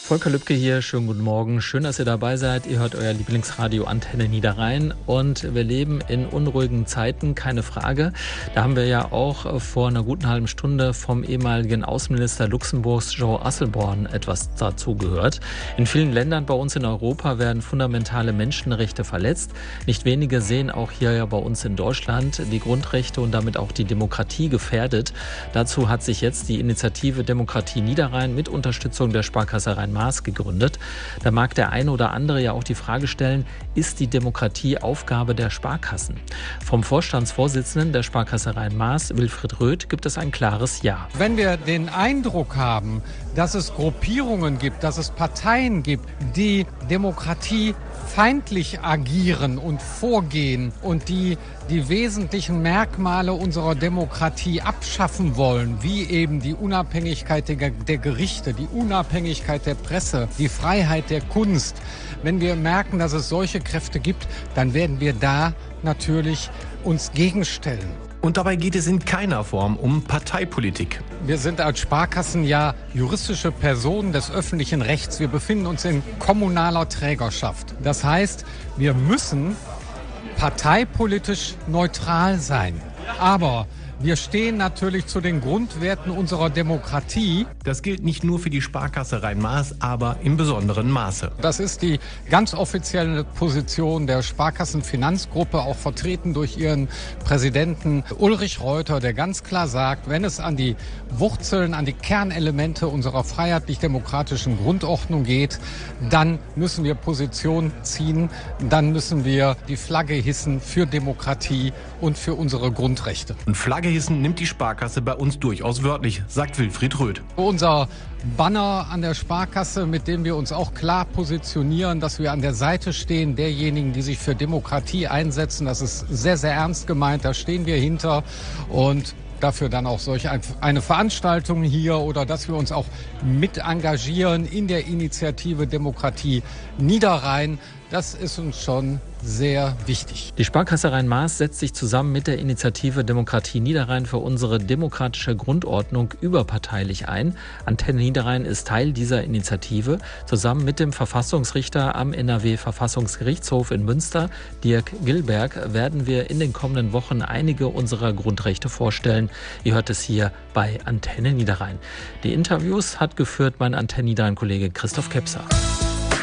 Volker Lübke hier, schönen guten Morgen. Schön, dass ihr dabei seid. Ihr hört euer Lieblingsradio Antenne Niederrhein und wir leben in unruhigen Zeiten, keine Frage. Da haben wir ja auch vor einer guten halben Stunde vom ehemaligen Außenminister Luxemburgs Jean Asselborn etwas dazu gehört. In vielen Ländern bei uns in Europa werden fundamentale Menschenrechte verletzt. Nicht wenige sehen auch hier ja bei uns in Deutschland die Grundrechte und damit auch die Demokratie gefährdet. Dazu hat sich jetzt die Initiative Demokratie Niederrhein mit Unterstützung der Sparkasse Rhein-Maas gegründet. Da mag der eine oder andere ja auch die Frage stellen, ist die Demokratie Aufgabe der Sparkassen? Vom Vorstandsvorsitzenden der Sparkasse Rhein-Maas, Wilfried Röth, gibt es ein klares Ja. Wenn wir den Eindruck haben, dass es Gruppierungen gibt, dass es Parteien gibt, die demokratiefeindlich agieren und vorgehen und die wesentlichen Merkmale unserer Demokratie abschaffen wollen, wie eben die Unabhängigkeit der Gerichte, die Unabhängigkeit der Presse, die Freiheit der Kunst. Wenn wir merken, dass es solche Kräfte gibt, dann werden wir da natürlich uns gegenstellen. Und dabei geht es in keiner Form um Parteipolitik. Wir sind als Sparkassen ja juristische Personen des öffentlichen Rechts. Wir befinden uns in kommunaler Trägerschaft. Das heißt, wir müssen parteipolitisch neutral sein. Aber wir stehen natürlich zu den Grundwerten unserer Demokratie. Das gilt nicht nur für die Sparkasse Rhein-Maas, aber im besonderen Maße. Das ist die ganz offizielle Position der Sparkassenfinanzgruppe, auch vertreten durch ihren Präsidenten Ulrich Reuter, der ganz klar sagt, wenn es an die Wurzeln, an die Kernelemente unserer freiheitlich-demokratischen Grundordnung geht, dann müssen wir Position ziehen, dann müssen wir die Flagge hissen für Demokratie und für unsere Grundrechte. Und Flagge hissen nimmt die Sparkasse bei uns durchaus wörtlich, sagt Wilfried Röth. Unser Banner an der Sparkasse, mit dem wir uns auch klar positionieren, dass wir an der Seite stehen derjenigen, die sich für Demokratie einsetzen, das ist sehr, sehr ernst gemeint, da stehen wir hinter und dafür dann auch solch eine Veranstaltung hier oder dass wir uns auch mit engagieren in der Initiative Demokratie Niederrhein. Das ist uns schon sehr wichtig. Die Sparkasse Rhein-Maas setzt sich zusammen mit der Initiative Demokratie Niederrhein für unsere demokratische Grundordnung überparteilich ein. Antenne Niederrhein ist Teil dieser Initiative. Zusammen mit dem Verfassungsrichter am NRW-Verfassungsgerichtshof in Münster, Dirk Gilberg, werden wir in den kommenden Wochen einige unserer Grundrechte vorstellen. Ihr hört es hier bei Antenne Niederrhein. Die Interviews hat geführt mein Antenne Niederrhein-Kollege Christoph Kepser.